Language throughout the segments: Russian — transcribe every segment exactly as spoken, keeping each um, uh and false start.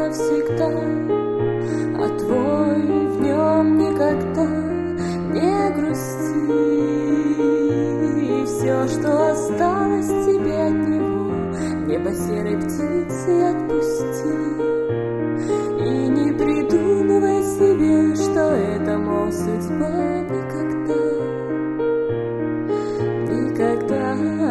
навсегда, а твой в нем никогда не грусти. И все, что осталось тебе от него, небо серой птицы отпусти. И не придумывай себе, что это, мол, судьба никогда, никогда.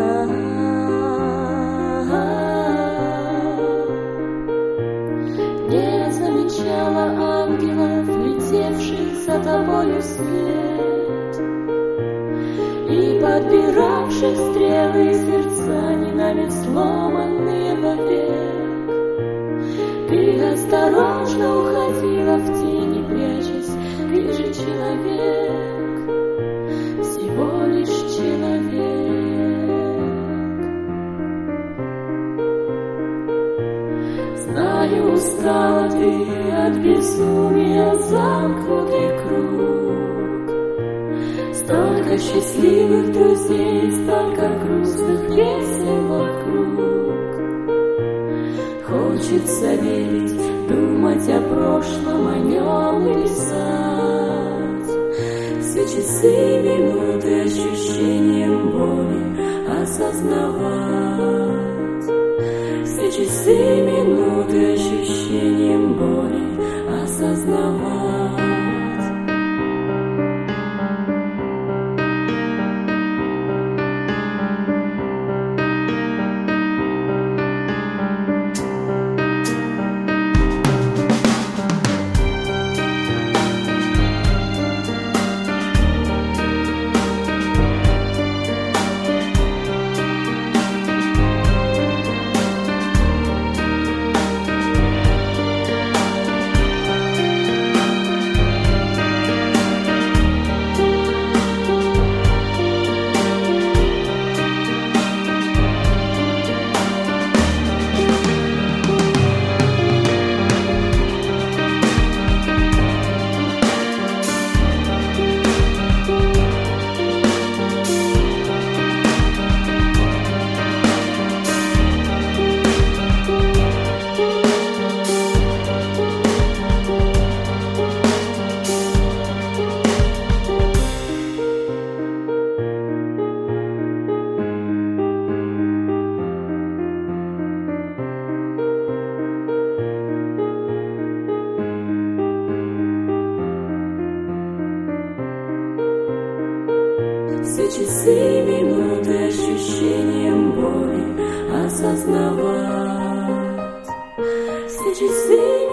Не замечала ангелов, летевших за тобою вслед, и подбиравших стрелы сердца, не нами сломанные вовек. Ты осторожно уходила в тени, прячась, ты же человек, всего лишь человек. Знаю, устала ты от безумия, замкнутый круг. Столько счастливых друзей, столько грустных песен вокруг. Хочется верить, думать о прошлом, о нем и писать. Все часы, минуты, ощущением боли осознавать. Все часы, минуты, ощущением боли осознавать. Все часы, минуты, ощущением боли осознавать. Все часы,